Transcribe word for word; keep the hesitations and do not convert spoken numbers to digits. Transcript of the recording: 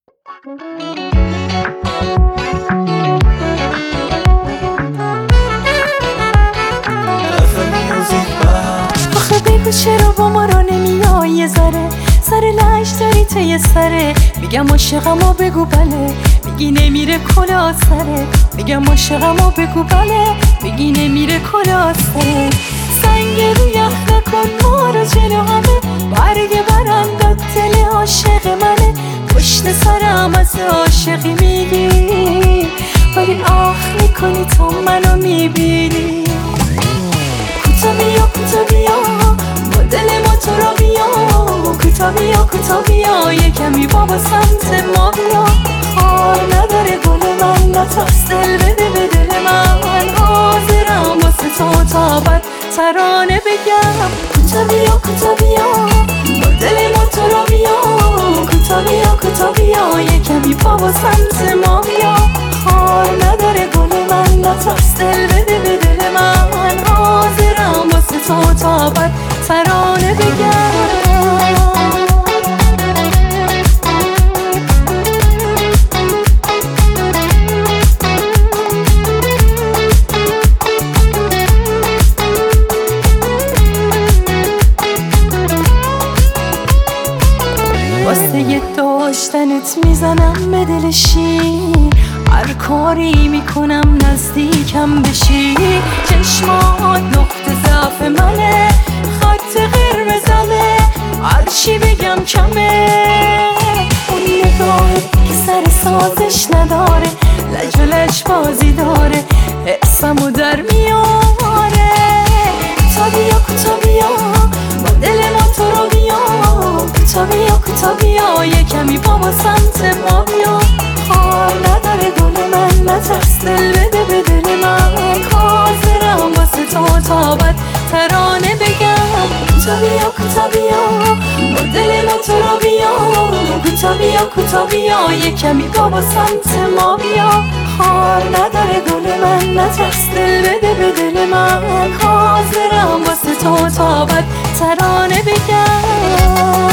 آخه بگو چرا با ما را نمیای یه ذره، سر لش داری تو یه سره. میگم عاشقم و بگو بله، میگی نمیره کلا سره. میگم عاشقم و بگو بله، میگی نمیره کلا سره. سنگ رو یخ نکن ما رو جلو همه، برگ برندات دل عاشق منه. پشت سرم از عاشقی میگی، ولی آخ میکنی تو منو میبینی. کوتا بیا کوتا بیا با دل ما تو را بیا، کوتا بیا کوتا بیا یه کمی بابا سمت ما بیا. خار نداره گل من نترس دل بده به دل من، حاضرم واسه تو تا بد ترانه بگم. کوتا بیا کوتا بیا با دل ما تو را بیا، کوتا بیا کوتا بیا یه کمی بابا سمت ما بیا. خار نداره گل من نترس دل بده به دل من، حاضرم واسه تو تا بد ترانه بگم. واسه یه داشتنت میزنم به دل شیر، هر کاری میکنم نزدیکم بشی. چشمات نقطه ضعف منه، خط قرمزمه، هر چی بگم کمه. اون نگاهت که سر سازش نداره، لج و لج بازی داره، حسمو در میاره. کوتا بیا کوتا بیا با دل ما تو رو بیا، کوتا بیا کوتا بیا یه کمی بابا سمت ما بیا. خار نداره گل من نترس دل بده به دل من، حاضرم واسه تو تا بد ترانه بگم. کوتا بیا کوتا بیا با دل ما تو رو بیا، کوتا بیا کوتا بیا یه کمی بابا سمت ما بیا. خار نداره گل من نترس دل بده به دل من، حاضرم واسه تو تا بد ترانه بگم.